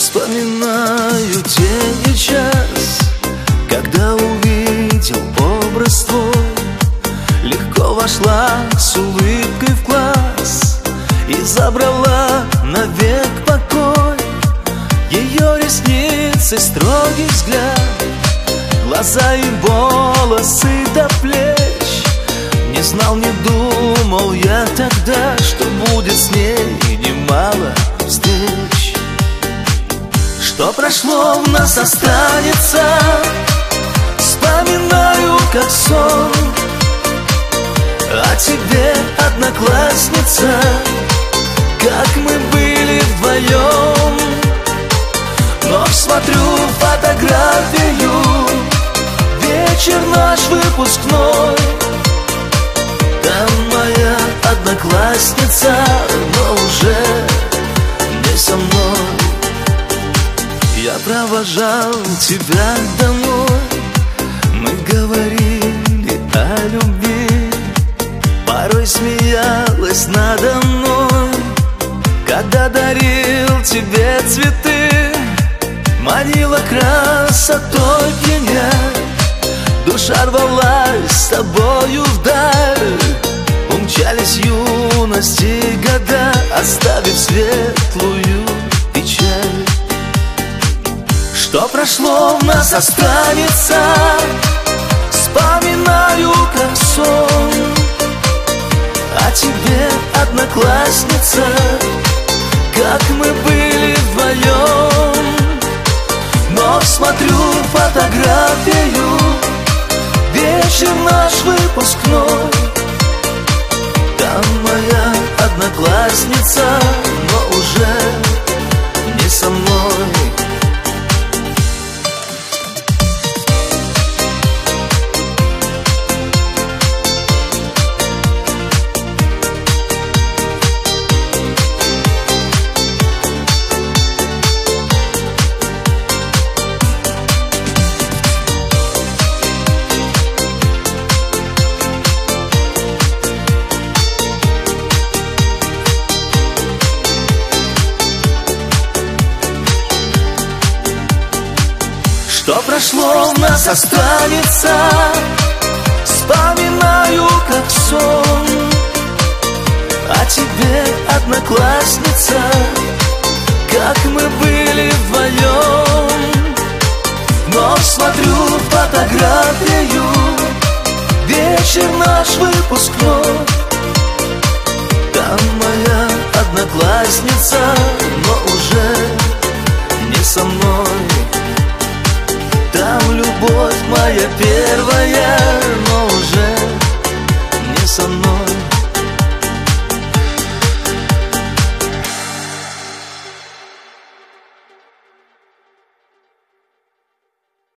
Вспоминаю день и час, когда увидел образ твой. Легко вошла с улыбкой в класс и забрала навек покой. Ее ресницы, строгий взгляд, глаза и волосы до плеч. Не знал, не думал я тогда, что будет с ней немало встреч. Что прошло, в нас останется. Вспоминаю, как сон, о тебе, одноклассница, как мы были вдвоем. Вновь смотрю фотографию, вечер наш выпускной. Там моя одноклассница, но уже не со мной. Я провожал тебя домой, мы говорили о любви. Порой смеялась надо мной, когда дарил тебе цветы. Манила красотой пьяня, душа рвалась с тобою вдаль. Умчались юности года, оставив светлую печаль. Что прошло, в нас останется. Вспоминаю, как сон, о тебе, одноклассница, как мы были вдвоем. Но смотрю фотографию, вечер наш выпускной. Там моя одноклассница, но уже не со мной. Что прошло, в нас останется. Вспоминаю, как сон, о тебе, одноклассница, как мы были вдвоем. Но смотрю фотографию, вечер наш выпускной. Там моя одноклассница, но уже не со мной. Там любовь моя первая,